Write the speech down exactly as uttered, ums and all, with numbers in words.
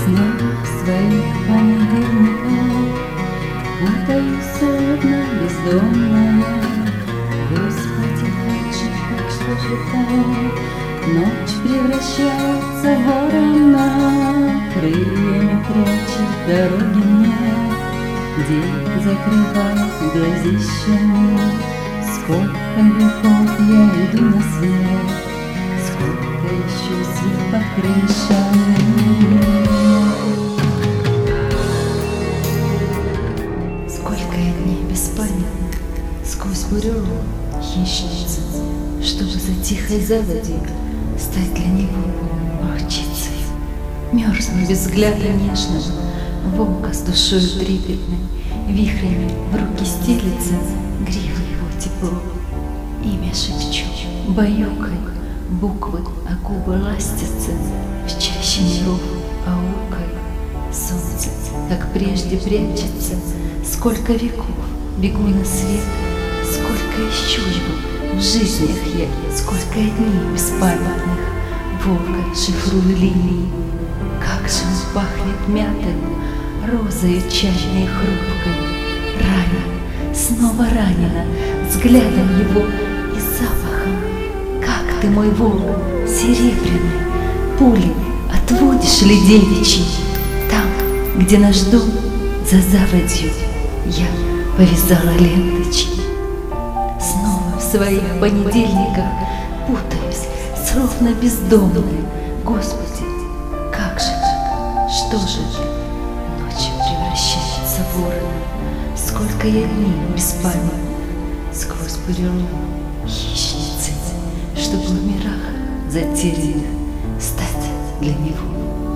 Снова в своих понедельниках путаюсь, словно бездомная. Господи, как же, как что же так? Ночь превращается в ворона, крыльями прячет дороги мне. День закрывает глазищами. Сколько веков я иду на свет, сколько еще свет под крышами. Сколько я дней беспамятных сквозь бурю хищницы, чтобы за тихой заводью стать для него волчицей. Мерзну без взгляда нежного, волка с душой трепетной, вихрями в руки стелится грива его тепло. Имя шепчу, баюкой, буквы, а губы ластятся в чаще миров аукой. Солнце, как прежде, прячется, сколько веков бегу на свет, сколько ищу его в жизнях я, сколько дней беспамятных волка шифрую линии. Как же он пахнет мятой, розой чайной и хрупкой. Ранена, снова ранена, взглядом его и запахом. Как ты, мой волк, серебряный, пули отводишь ли девичьи? Там, где наш дом, за заводью, я повязала ленточки. Снова в своих понедельниках путаюсь, словно бездомная. Господи, как же так? Что же это? Ночью превращается в ворона. Сколько я дней беспамятна сквозь бурелом хищницы, чтобы в мирах затерянных стать для него